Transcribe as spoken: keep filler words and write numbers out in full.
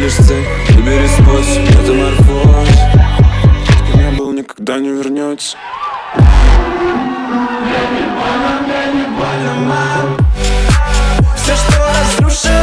лишь цель, выбери способ, метаморфоз. Кто не был, никогда не вернется. Все, что разрушено,